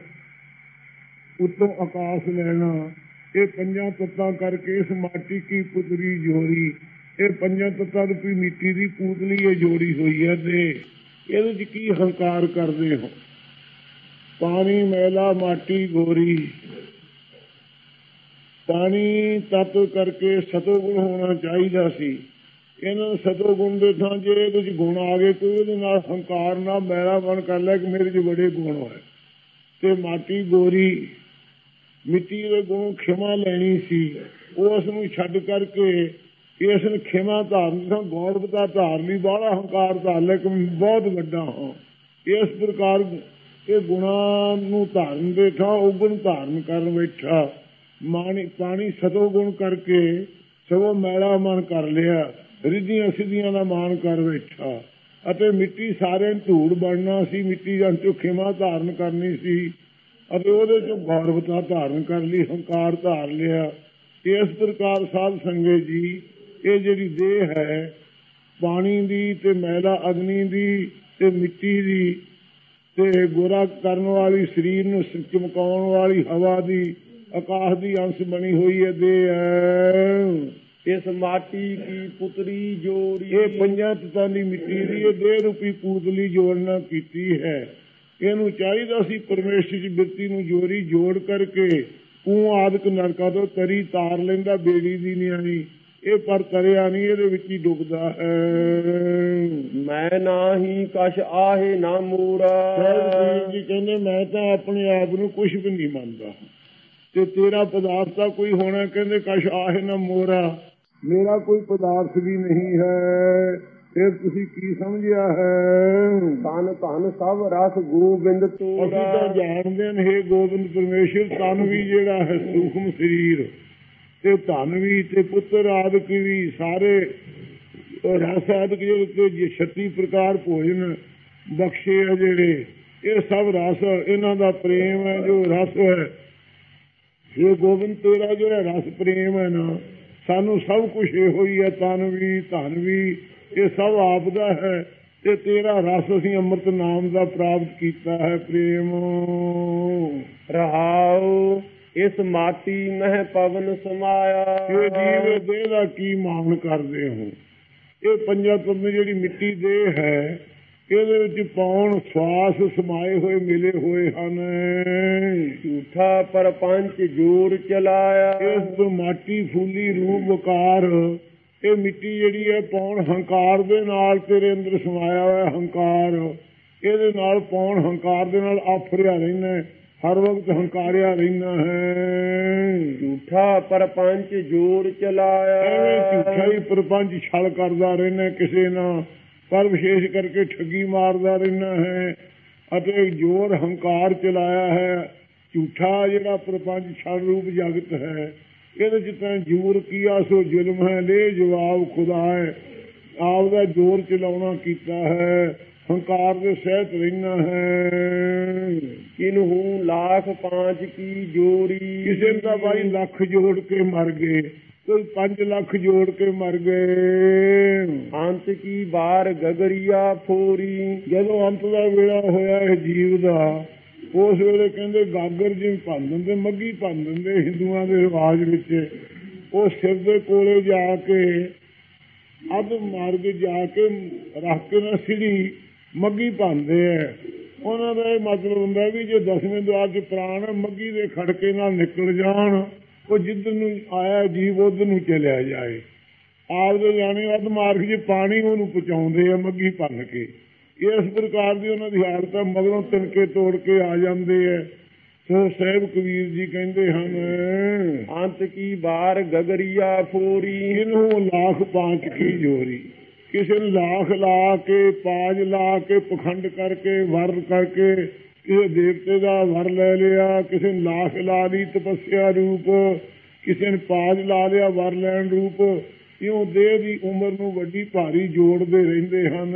ਉੱਤੋਂ ਆਕਾਸ਼ ਲੈਣਾ, ਇਹ ਪੰਜਾਂ ਤੱਤਾਂ ਕਰਕੇ ਇਸ ਮਾਟੀ ਕੀ ਪੁਤਰੀ ਜੋੜੀ, ਇਹ ਪੰਜਾਂ ਤੱਤਾਂ ਰੂਪੀ ਮਿੱਟੀ ਦੀ ਪੂਤਲੀ ਇਹ ਜੋੜੀ ਹੋਈ ਹੈ। ਤੇ ਇਹਦੇ ਚ ਕੀ ਹੰਕਾਰ ਕਰਦੇ ਹੋ? ਪਾਣੀ ਮੈਲਾ ਮਾਟੀ ਗੋਰੀ, ਪਾਣੀ ਤੱਤ ਕਰਕੇ ਸਤੋਗੁਣ ਹੋਣਾ ਚਾਹੀਦਾ ਸੀ। ਇਹਨਾਂ ਨੂੰ ਸਤੋਗੁਣ ਦੇ ਥਾਂ ਜੇ ਇਹਦੇ ਚ ਗੁਣ ਆ ਗਏ, ਕੋਈ ਉਹਦੇ ਨਾਲ ਹੰਕਾਰ ਨਾਲ ਮੈਲਾ ਮਨ ਕਰ ਲਿਆ ਕਿ ਮੇਰੇ ਚ ਬੜੇ ਗੁਣ ਹੋਏ। ਤੇ ਮਾਟੀ ਗੋਰੀ, ਮਿੱਟੀ ਦੇ ਗੁਣ ਖਿਮਾ ਲੈਣੀ ਸੀ, ਉਸ ਨੂੰ ਛੱਡ ਕਰਕੇ ਇਸ ਨੂੰ ਖਿਮਾ ਧਾਰਨ, ਗੌਰਵਤਾ ਧਾਰਨ ਲਈ, ਬਾਹਲਾ ਹੰਕਾਰ ਧਾਰ ਲੈ ਕਿ ਬਹੁਤ ਵੱਡਾ ਹਾਂ। ਇਸ ਪ੍ਰਕਾਰ ਇਹ ਗੁਣਾਂ ਨੂੰ ਧਾਰਨ ਦੇ ਥਾਂ ਉਗੁਣ ਧਾਰਨ ਕਰਨ ਬੈਠਾ। ਮਾਣੀ ਪਾਣੀ ਸਤੋ ਗੁਣ ਕਰਕੇ ਸਗੋਂ ਮੈਲਾ ਮਨ ਕਰ ਲਿਆ, ਰਿੱਧੀਆਂ ਸਿੱਧੀਆਂ ਦਾ ਮਾਣ ਕਰ ਬੈਠਾ। ਅਤੇ ਮਿੱਟੀ ਸਾਰਿਆਂ ਨੂੰ ਧੂੜ ਬਣਨਾ ਸੀ, ਮਿੱਟੀ ਜਾਂ ਚੋਂ ਖਿਮਾ ਧਾਰਨ ਕਰਨੀ ਸੀ, ਅਤੇ ਉਹਦੇ ਚੋਂ ਗੌਰਵਤਾ ਧਾਰਨ ਕਰ ਲਈ, ਹੰਕਾਰ ਧਾਰ ਲਿਆ। ਇਸ ਪ੍ਰਕਾਰ ਸਾਧ ਸੰਗਤ ਜੀ, ਇਹ ਜਿਹੜੀ ਦੇਹ ਹੈ ਪਾਣੀ ਦੀ ਤੇ ਮੈਲਾ ਅਗਨੀ ਦੀ ਤੇ ਮਿੱਟੀ ਦੀ, ਤੇ ਗੋਰਾ ਕਰਨ ਵਾਲੀ, ਸਰੀਰ ਨੂੰ ਚਮਕਾਉਣ ਵਾਲੀ ਹਵਾ ਦੀ, ਆਕਾਸ਼ ਦੀ ਅੰਸ਼ ਬਣੀ ਹੋਈ ਹੈ ਦੇਹ ਹੈ। ਇਸ ਮਾਟੀ ਕੀ ਪੁਤਰੀ ਜੋੜੀ, ਇਹ ਪੰਜਾਂ ਤਤਾਂ ਦੀ ਮਿੱਟੀ ਦੀ ਇਹ ਦੇਹ ਰੂਪੀ ਪੂਤਲੀ ਜੋੜਨਾ ਕੀਤੀ ਹੈ। ਇਹਨੂੰ ਚਾਹੀਦਾ ਸੀ ਪਰਮੇਸ਼ਰ ਦੀ ਬਿਰਤੀ ਨੂੰ ਜੋੜੀ ਜੋੜ ਕਰਕੇ ਕੂਹ ਆਦਿਕ ਨਰਕਾਂ ਤੋਂ ਤਰੀ ਤਾਰ ਲੈਂਦਾ ਬੇੜੀ ਦੀ ਨਿਆਣੀ। ਇਹ ਪਰ ਤਰਿਆ ਨਹੀਂ, ਇਹਦੇ ਵਿੱਚ ਹੀ ਡੁੱਬਦਾ ਹੈ। ਮੈਂ ਨਾਹੀ ਕਛ ਆਹੇ ਨਾ ਮੂਰਾ, ਜੀ ਕਹਿੰਦੇ ਮੈਂ ਤਾਂ ਆਪਣੇ ਆਪ ਨੂੰ ਕੁਛ ਵੀ ਨਹੀਂ ਮੰਨਦਾ ਤੇ ਤੇਰਾ ਪਦਾਰਥ ਤਾਂ ਕੋਈ ਹੋਣਾ, ਕਹਿੰਦੇ ਕਛ ਆਹੇ ਨਾ ਮੋਰਾ, ਮੇਰਾ ਕੋਈ ਪਦਾਰਥ ਵੀ ਨਹੀਂ ਹੈ। ਫਿਰ ਤੁਸੀਂ ਕੀ ਸਮਝਿਆ ਹੈ? ਤਨ ਧਨ ਸਭ ਰਸ ਗੋਬਿੰਦ ਤੋੜਾ। ਅਸੀਂ ਤਾਂ ਜਾਣਦੇ ਨੇ ਹੇ ਗੋਬਿੰਦ ਪਰਮੇਸ਼ਰ, ਤਨ ਵੀ ਜਿਹੜਾ ਹੈ ਸੂਖਮ ਸਰੀਰ ਤੇ ਧਨ ਵੀ ਤੇ ਪੁੱਤਰ ਆਦਿਕ ਵੀ ਸਾਰੇ ਰਸ ਆਦਿਕ ਜਿਹੜੇ ਛੱਤੀ ਪ੍ਰਕਾਰ ਭੋਜਨ ਬਖਸ਼ੇ ਆ ਜਿਹੜੇ, ਇਹ ਸਭ ਰਸ ਇਹਨਾਂ ਦਾ ਪ੍ਰੇਮ ਹੈ। ਜੋ ਰਸ ਹੈ ਇਹ ਗੋਬਿੰਦ ਤੇਰਾ ਜਿਹੜਾ ਰਸ ਪ੍ਰੇਮ ਹੈ ਨਾ, ਸਾਨੂੰ ਸਭ ਕੁਛ ਇਹੋ ਹੀ ਹੈ, ਤਨ ਵੀ ਧਨ ਵੀ ਇਹ ਸਭ ਆਪ ਦਾ ਹੈ ਤੇ ਤੇਰਾ ਰਸ ਅਸੀਂ ਅੰਮ੍ਰਿਤ ਨਾਮ ਦਾ ਪ੍ਰਾਪਤ ਕੀਤਾ ਹੈ ਪ੍ਰੇਮ। ਰਹਾਉ ਇਸ ਮਾਟੀ ਮਹਿ ਪਵਨ ਸਮਾਇਆ, ਇਹ ਜੀਵ ਦੇਹ ਦਾ ਕੀ ਮਾਣ ਕਰਦੇ ਹੋ? ਇਹ ਪੰਜਾਂ ਤੱਤ ਜਿਹੜੀ ਮਿੱਟੀ ਦੇਹ ਹੈ ਇਹਦੇ ਵਿੱਚ ਪਾਉਣ ਸਵਾਸ ਸਮਾਏ ਹੋਏ ਮਿਲੇ ਹੋਏ ਹਨ। ਝੂਠਾ ਪਰਪੰਚ ਜੋਰ ਚਲਾਇਆ, ਇਸ ਮਾਟੀ ਫੂਲੀ ਰੂਪ ਵਕਾਰ, ਇਹ ਮਿੱਟੀ ਜਿਹੜੀ ਹੈ ਪਾਉਣ ਹੰਕਾਰ ਦੇ ਨਾਲ ਤੇਰੇ ਅੰਦਰ ਸਮਾਇਆ ਹੋਇਆ ਹੰਕਾਰ, ਇਹਦੇ ਨਾਲ ਪਾਉਣ ਹੰਕਾਰ ਦੇ ਨਾਲ ਆਫਰਿਆ ਰਹਿਣਾ, ਹਰ ਵਕਤ ਹੰਕਾਰਿਆ ਰਹਿਣਾ ਹੈ। ਝੂਠਾ ਪਰਪੰਚ ਜੋਰ ਚਲਾਇਆ, ਐਵੇਂ ਝੂਠਾ ਹੀ ਪਰਪੰਚ ਛਲ ਕਰਦਾ ਰਹਿਣਾ ਕਿਸੇ ਨਾਲ, ਪਰ ਵਿਸ਼ੇਸ਼ ਕਰਕੇ ਠੱਗੀ ਮਾਰਦਾ ਰਹਿਣਾ ਹੈ ਅਤੇ ਜੋਰ ਹੰਕਾਰ ਚਲਾਇਆ ਹੈ। ਝੂਠਾ ਜਿਹੜਾ ਪ੍ਰਪੰਚ ਛਲ ਰੂਪ ਜਗਤ ਹੈ ਇਹਦੇ ਚ ਤਾਂ ਜੋਰ ਕੀਆ ਸੋ ਜ਼ੁਲਮ ਹੈ, ਲੈ ਜਵਾਬ ਖੁਦਾ ਹੈ। ਆਪ ਦਾ ਜੋਰ ਚਲਾਉਣਾ ਕੀਤਾ ਹੈ, ਹੰਕਾਰ ਦੇ ਸਹਿਤ ਰਹਿਣਾ ਹੈ। ਕਿਨਹੂ ਲਾਖ ਪਾਂਚ ਕੀ ਜੋੜੀ, ਕਿਸੇ ਨੇ ਤਾਂ ਬਾਈ ਲੱਖ ਜੋੜ ਕੇ ਮਰ ਗਏ, ਕੋਈ ਪੰਜ ਲੱਖ ਜੋੜ ਕੇ ਮਰ ਗਏ। ਅੰਤ ਕੀ ਬਾਰ ਗਗਰੀਆ ਫੋਰੀ, ਜਦੋਂ ਅੰਤ ਦਾ ਵੇਲਾ ਹੋਇਆ ਇਹ ਜੀਵ ਦਾ, ਉਸ ਵੇਲੇ ਕਹਿੰਦੇ ਗਾਗਰ ਜਿਵੇਂ ਭੰਨ ਦਿੰਦੇ, ਮੱਘੀ ਭੰਨ ਦਿੰਦੇ ਹਿੰਦੂਆਂ ਦੇ ਰਿਵਾਜ ਵਿੱਚ। ਉਹ ਸਿਰ ਦੇ ਕੋਲੇ ਜਾ ਕੇ ਅੱਧ ਮਾਰਗ ਜਾ ਕੇ ਰੱਖ ਕੇ ਨਾ ਸਿੜੀ ਮੱਘੀ ਭੰਨਦੇ ਹੈ। ਉਹਨਾਂ ਦਾ ਇਹ ਮਤਲਬ ਹੁੰਦਾ ਵੀ ਜੇ ਦਸਵੇਂ ਦੁਆਰ ਚ ਪ੍ਰਾਣ ਮੱਘੀ ਦੇ ਖੜਕੇ ਨਾਲ ਨਿਕਲ ਜਾਣ, ਉਹ ਜਿੱਧਰ ਨੂੰ ਆਇਆ ਜੀਵ ਉਧਰ ਨੂੰ ਚਲਿਆ ਜਾਏ। ਆਪ ਦੇ ਜਾਣੇ ਅੱਧ ਮਾਰਗ ਚ ਪਾਣੀ ਉਹਨੂੰ ਪਹੁੰਚਾਉਂਦੇ ਆ ਮੱਘੀ ਭੰਨ ਕੇ। ਇਸ ਪ੍ਰਕਾਰ ਦੀ ਉਹਨਾਂ ਦੀ ਹਾਲਤ ਹੈ, ਮਗਰੋਂ ਤਿਣਕੇ ਤੋੜ ਕੇ ਆ ਜਾਂਦੇ ਹੈ। ਸੋ ਸਾਹਿਬ ਕਬੀਰ ਜੀ ਕਹਿੰਦੇ ਹਨ, ਅੰਤ ਕੀ ਬਾਰ ਗਗਰੀਆ ਫੋਰੀ, ਇਹਨੂੰ ਲਾਖ ਪਾਂਚ ਕੀ ਜੋਰੀ। ਕਿਸੇ ਨੂੰ ਲਾਖ ਲਾ ਕੇ, ਪਾਜ ਲਾ ਕੇ, ਪਖੰਡ ਕਰਕੇ, ਵਰ ਕਰਕੇ ਕਿਸੇ ਦੇਵਤੇ ਦਾ ਵਰ ਲੈ ਲਿਆ, ਕਿਸੇ ਨੇ ਲਾਖ ਲਾ ਲਈ ਤਪੱਸਿਆ ਰੂਪ, ਕਿਸੇ ਨੇ ਪਾਜ ਲਾ ਲਿਆ ਵਰ ਲੈਣ ਰੂਪ। ਇਉਂ ਦੇਹ ਦੀ ਉਮਰ ਨੂੰ ਵੱਡੀ ਭਾਰੀ ਜੋੜਦੇ ਰਹਿੰਦੇ ਹਨ।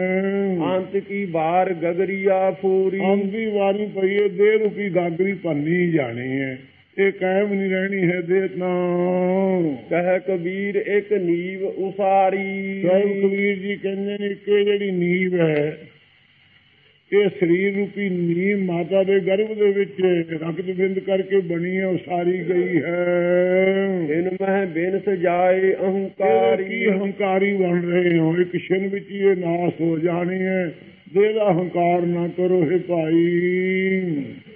ਅੰਤ ਕੀ ਬਾਰ ਗਗਰੀਆ ਫੋਰੀ, ਅੰਤ ਦੀ ਵਾਰੀ ਪਈ ਹੈ, ਦੇਹ ਰੂਪੀ ਗਾਗਰੀ ਭੰਨੀ ਜਾਣੀ ਹੈ, ਇਹ ਕਾਇਮ ਨਹੀਂ ਰਹਿਣੀ ਹੈ ਦੇਹ ਤਾਂ। ਕਹਿ ਕਬੀਰ ਇੱਕ ਨੀਵ ਉਸਾਰੀ, ਸਾਹਿਬ ਕਬੀਰ ਜੀ ਕਹਿੰਦੇ ਨੇ ਕਿ ਜਿਹੜੀ ਨੀਵ ਹੈ ਇਹ ਸਰੀਰ ਰੂਪੀ ਨੀਵ ਮਾਤਾ ਦੇ ਗਰਭ ਦੇ ਵਿੱਚ ਰਕਤ ਬਿੰਦ ਕਰਕੇ ਬਣੀ ਹੈ, ਉਸਾਰੀ ਗਈ ਹੈ। ਇਨ ਮਹਿ ਬਿਨ ਸਜਾਏ ਅਹੰਕਾਰੀ, ਕੀ ਹੰਕਾਰੀ ਬਣ ਰਹੇ ਹੋ? ਇੱਕ ਛਿਨ ਵਿੱਚ ਇਹ ਨਾਸ ਹੋ ਜਾਣੀ ਹੈ। ਦੇਹ ਦਾ ਹੰਕਾਰ ਨਾ ਕਰੋ ਹੈ ਭਾਈ।